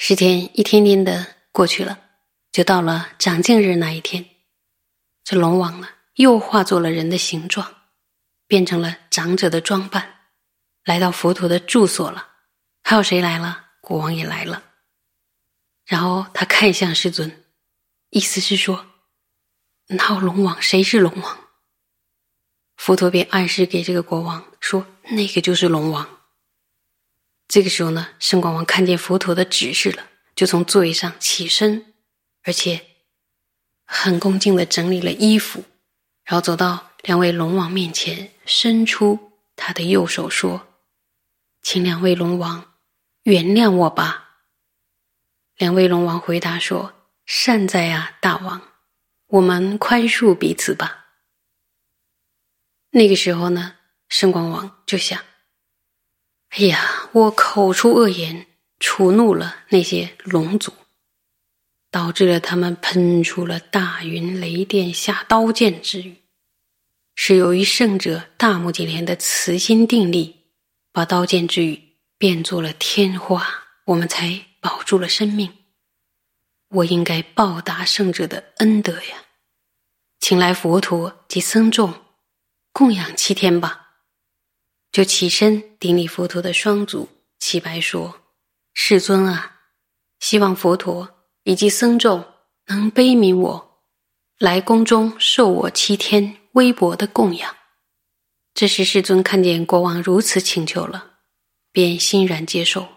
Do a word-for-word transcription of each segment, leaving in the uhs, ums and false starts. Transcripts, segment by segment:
时间一天天的过去了，就到了长净日那一天，这龙王呢又化作了人的形状，变成了长者的装扮，来到佛陀的住所了。还有谁来了？国王也来了。然后他看向世尊，意思是说，那龙王谁是龙王？佛陀便暗示给这个国王说，那个就是龙王。这个时候呢，圣光王看见佛陀的指示了，就从座位上起身，而且很恭敬地整理了衣服，然后走到两位龙王面前，伸出他的右手说，请两位龙王原谅我吧。两位龙王回答说，善哉啊，大王，我们宽恕彼此吧。那个时候呢，圣光王就想，哎呀，我口出恶言，触怒了那些龙族，导致了他们喷出了大云雷电下刀剑之雨，是由于圣者大目犍连的慈心定力，把刀剑之雨变作了天花，我们才保住了生命。我应该报答圣者的恩德呀，请来佛陀及僧众供养七天吧。就起身顶礼佛陀的双足，祈白说，世尊啊，希望佛陀以及僧众能悲悯我，来宫中受我七天微薄的供养。这时世尊看见国王如此请求了，便欣然接受。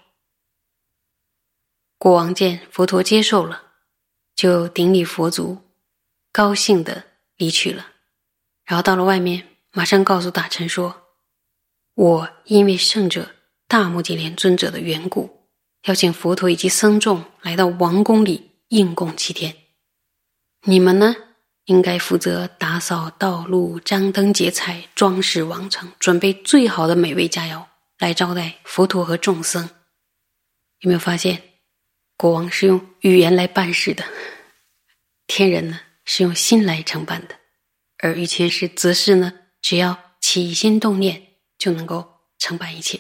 国王见佛陀接受了，就顶礼佛足，高兴地离去了。然后到了外面，马上告诉大臣说，我因为圣者大目犍连尊者的缘故，要请佛陀以及僧众来到王宫里应供七天。你们呢，应该负责打扫道路、张灯结彩、装饰王城，准备最好的美味佳肴来招待佛陀和众僧。有没有发现，国王是用语言来办事的，天人呢是用心来承办的，而于谦是则是呢，只要起心动念就能够承办一切。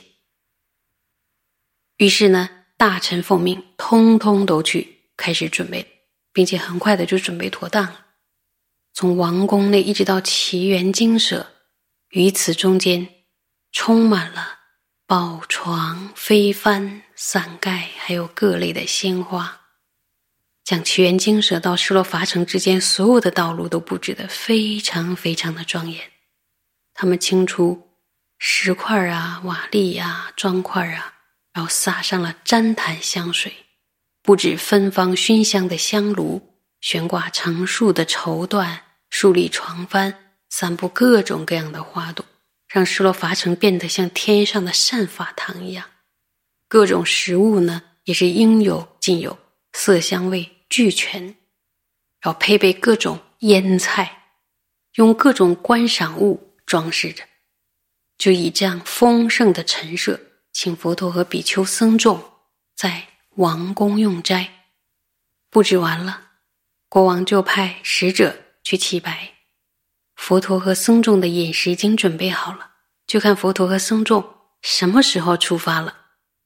于是呢，大臣奉命通通都去开始准备，并且很快的就准备妥当了。从王宫内一直到祇园精舍，于此中间充满了宝床、飞幡、伞盖，还有各类的鲜花，将祇园精舍到失落伐城之间所有的道路都布置得非常非常的庄严。他们清出石块啊、瓦砾啊、砖块啊，然后撒上了旃檀香水，布置芬芳熏香的香炉，悬挂成树的绸缎，树立床幡，散布各种各样的花朵，让失落伐城变得像天上的善法堂一样。各种食物呢，也是应有尽有，色香味俱全，然后配备各种腌菜，用各种观赏物装饰着，就以这样丰盛的陈设，请佛陀和比丘僧众在王宫用斋。布置完了，国王就派使者去祈白。佛陀和僧众的饮食已经准备好了，就看佛陀和僧众什么时候出发了。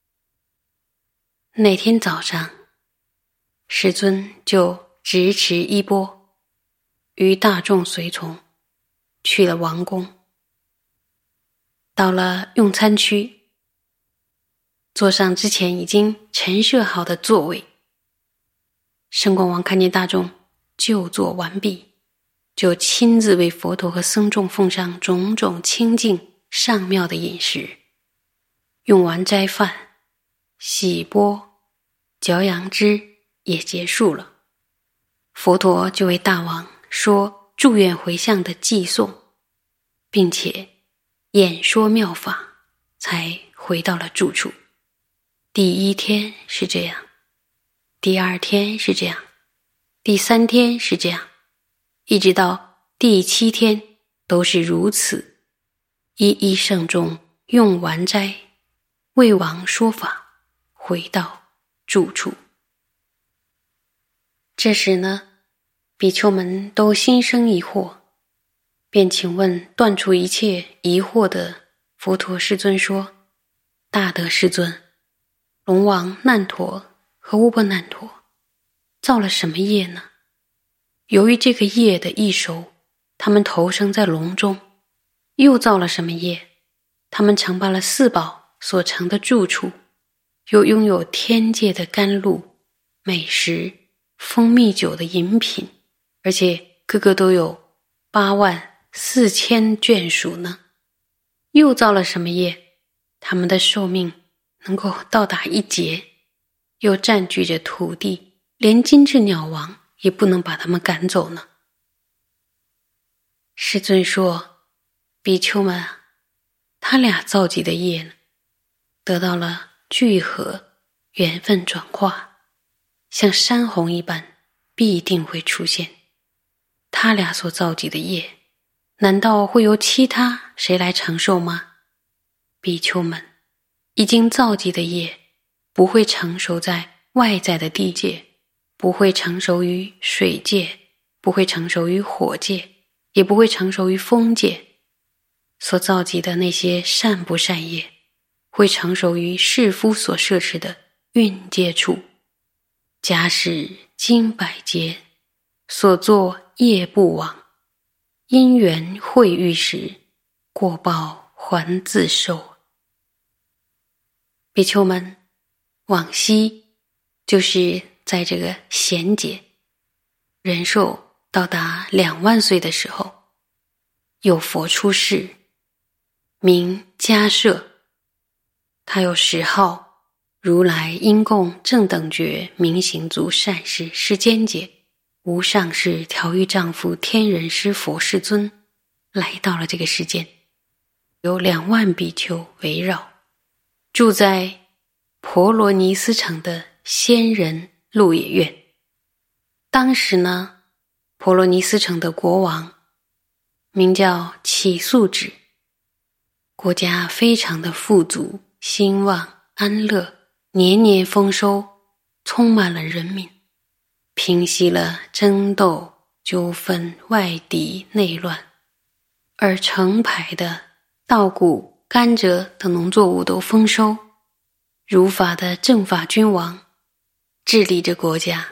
那天早上，世尊就执持衣钵，与大众随从去了王宫。到了用餐区，坐上之前已经陈设好的座位，圣光王看见大众就座完毕，就亲自为佛陀和僧众奉上种种清净上妙的饮食。用完斋饭，洗钵、嚼杨枝也结束了，佛陀就为大王说祝愿回向的偈颂，并且演说妙法，才回到了住处。第一天是这样，第二天是这样，第三天是这样，一直到第七天都是如此，一一圣众用完斋，为王说法，回到住处。这时呢，比丘们都心生疑惑，便请问断除一切疑惑的佛陀世尊说，大德世尊，龙王难陀和乌波难陀造了什么业呢？由于这个业的易熟，他们投生在笼中，又造了什么业？他们承办了四宝所成的住处，又拥有天界的甘露、美食、蜂蜜酒的饮品，而且个个都有八万四千眷属呢。又造了什么业？他们的寿命能够到达一劫，又占据着土地，连金翅鸟王也不能把他们赶走呢。世尊说，比丘们啊，他俩造集的业呢，得到了聚合，缘分转化，像山洪一般，必定会出现。他俩所造集的业，难道会由其他谁来承受吗？比丘们，已经造集的业，不会成熟在外在的地界，不会成熟于水界，不会成熟于火界，也不会成熟于风界。所造集的那些善不善业，会成熟于世夫所摄持的蕴界处。假使经百劫所作业不亡，因缘会遇时，果报还自受。比丘们，往昔就是在这个贤劫，人寿到达两万岁的时候，有佛出世，名迦摄，他有十号如来因供正等觉明行足善事世间解无上士调御丈夫天人师佛世尊来到了这个世间，有两万比丘围绕，住在婆罗尼斯城的仙人鹿野苑。当时呢，婆罗尼斯城的国王名叫乞宿止，国家非常的富足兴旺安乐，年年丰收，充满了人民，平息了争斗纠纷外敌内乱，而成排的稻谷甘蔗等农作物都丰收，如法的正法君王治理着国家。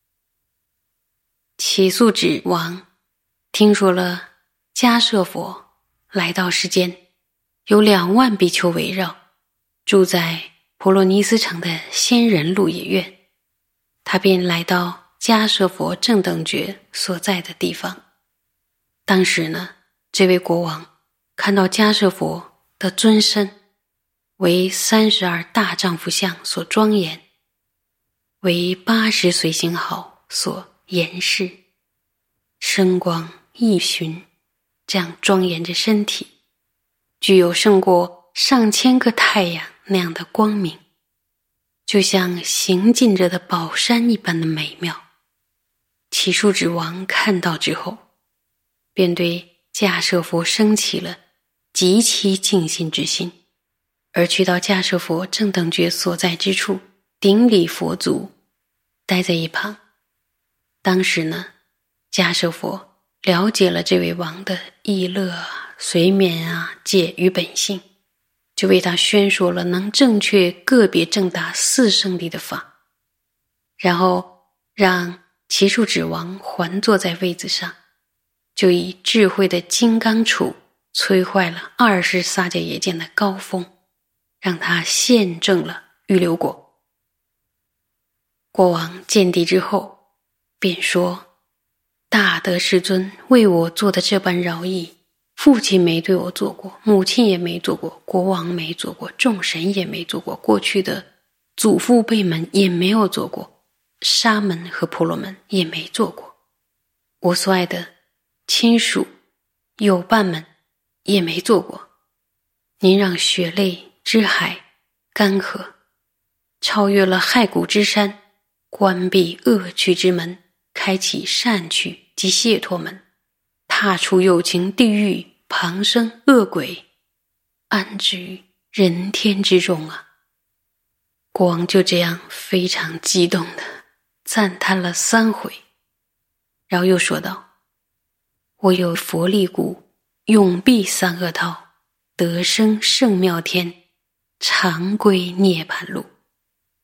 乞宿止王听说了迦摄佛来到世间，有两万比丘围绕，住在婆罗尼斯城的仙人鹿野苑，他便来到迦摄佛正等觉所在的地方。当时呢，这位国王看到迦摄佛的尊身为三十二大丈夫相所庄严，为八十随行好所严饰，身光熠熺，这样庄严着身体，具有胜过上千个太阳那样的光明，就像行进着的宝山一般的美妙。乞宿止王看到之后，便对迦摄佛升起了极其敬信之心，而去到迦摄佛正等觉所在之处，顶礼佛足，待在一旁。当时呢，迦摄佛了解了这位王的意乐啊、随眠啊、戒与本性，就为他宣说了能正确个别正达四圣谛的法，然后让乞宿止王还坐在位子上，就以智慧的金刚杵摧坏了二十萨迦耶见的高峰，让他现证了预流果。国王见地之后便说，大德世尊为我做的这般饶益，父亲没对我做过，母亲也没做过，国王没做过，众神也没做过，过去的祖父辈们也没有做过，沙门和婆罗门也没做过，我所爱的亲属友伴们也没做过。您让血泪之海干涸，超越了骸骨之山，关闭恶趣之门，开启善趣及解脱门，踏出有情地狱，旁生恶鬼，安置于人天之中啊！国王就这样非常激动地赞叹了三回，然后又说道，我有佛力故，永避三恶道，得生圣妙天，常归涅槃路。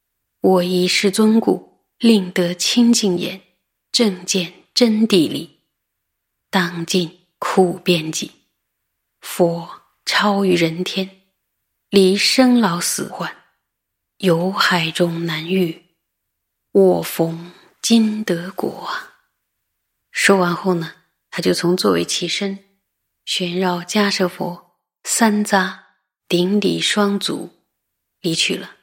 我以世尊故，令得清净眼，正见真谛理，当尽苦边际。佛超于人天，离生老死患，由海中难遇，我逢今得果啊！说完后呢，他就从座位起身，旋绕迦舍佛三匝，顶礼双足，离去了。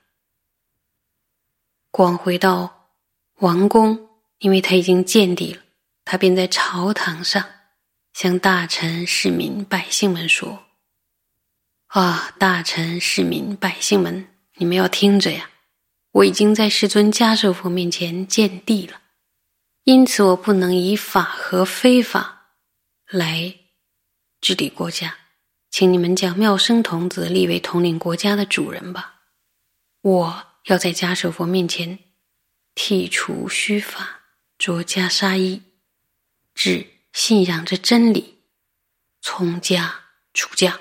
国王回到王宫，因为他已经见地了，他便在朝堂上向大臣市民百姓们说：啊，大臣市民百姓们，你们要听着呀，我已经在世尊迦舍佛面前见地了，因此我不能以法和非法来治理国家，请你们将妙生童子立为统领国家的主人吧。我要在迦舍佛面前剔除虚法，着袈裟衣，只信仰着真理，从家出家。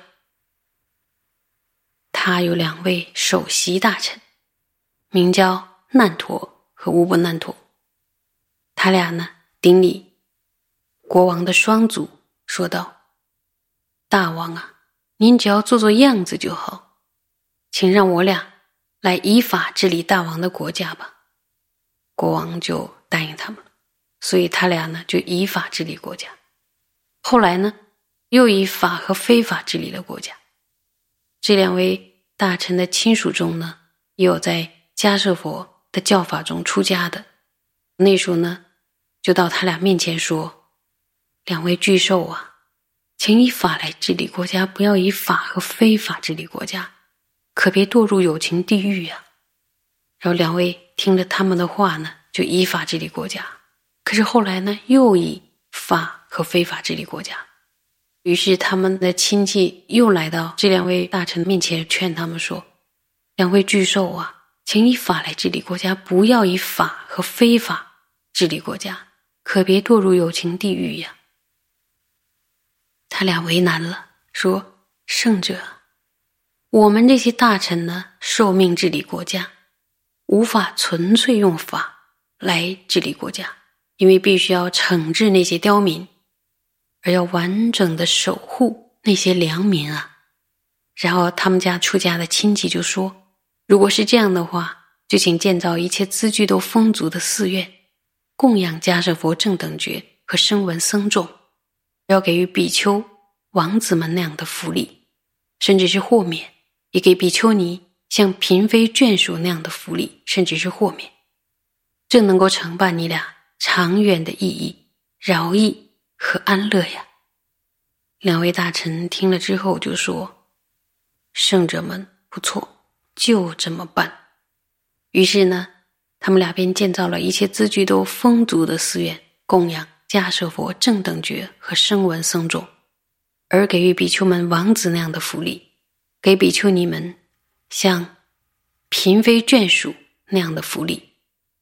他有两位首席大臣，名叫难陀和乌波难陀。他俩呢，顶礼国王的双足，说道：大王啊，您只要做做样子就好，请让我俩来依法治理大王的国家吧。国王就答应他们了，所以他俩呢就依法治理国家。后来呢，又以法和非法治理了国家。这两位大臣的亲属中呢，也有在迦舍佛的教法中出家的。那时候呢，就到他俩面前说：两位巨兽啊，请以法来治理国家，不要以法和非法治理国家，可别堕入有情地狱啊。然后两位听了他们的话呢，就依法治理国家。可是后来呢，又以法和非法治理国家。于是他们的亲戚又来到这两位大臣面前，劝他们说：两位巨兽啊，请以法来治理国家，不要以法和非法治理国家，可别堕入有情地狱呀。他俩为难了，说：圣者，我们这些大臣呢，受命治理国家，无法纯粹用法来治理国家，因为必须要惩治那些刁民，而要完整的守护那些良民啊。然后他们家出家的亲戚就说：如果是这样的话，就请建造一切资具都丰足的寺院，供养迦舍佛正等觉和声闻僧众，要给予比丘王子们那样的福利，甚至是豁免，也给比丘尼像嫔妃眷属那样的福利，甚至是豁免。这能够承办你俩长远的意义、饶益和安乐呀。两位大臣听了之后就说：圣者们不错，就这么办。于是呢，他们俩便建造了一切资具都丰足的寺院，供养迦舍佛正等觉和声闻僧众，而给予比丘们王子那样的福利，给比丘尼们像嫔妃眷属那样的福利。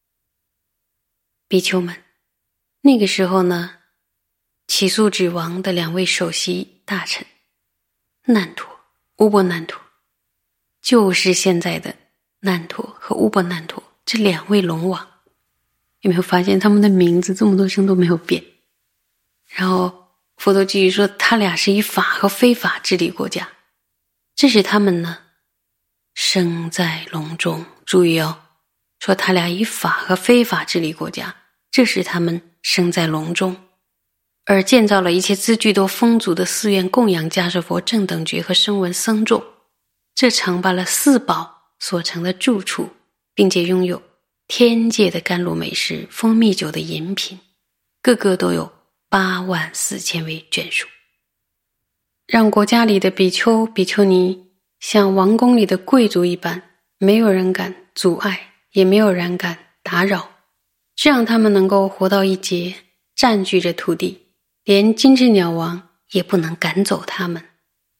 比丘们，那个时候呢，起诉指王的两位首席大臣难陀、乌波难陀，就是现在的难陀和乌波难陀这两位龙王。有没有发现他们的名字这么多声都没有变？然后佛陀继续说，他俩是以法和非法治理国家，这是他们呢生在笼中。注意哦，说他俩以法和非法治理国家，这是他们生在笼中，而建造了一切资具都丰足的寺院，供养迦舍佛正等觉和声闻僧众，这承办了四宝所成的住处，并且拥有天界的甘露美食、蜂蜜酒的饮品，个个都有八万四千位眷属，让国家里的比丘、比丘尼像王宫里的贵族一般，没有人敢阻碍，也没有人敢打扰，这样他们能够活到一劫，占据着土地，连金翅鸟王也不能赶走他们。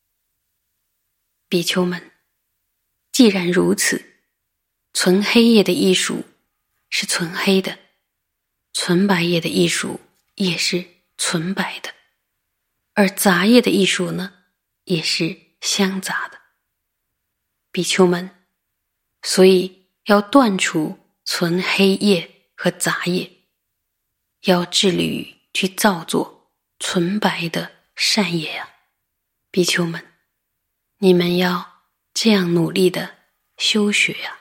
比丘们，既然如此，存黑夜的艺术是纯黑的，纯白夜的艺术也是纯白的，而杂业的艺术呢，也是相杂的。比丘们，所以要断除存黑业和杂业，要致力于去造作纯白的善业啊！比丘们，你们要这样努力的修学啊！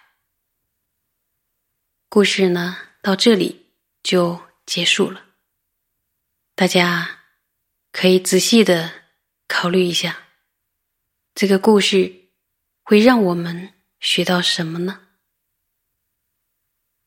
故事呢，到这里就结束了。大家可以仔细的考虑一下，这个故事会让我们学到什么呢？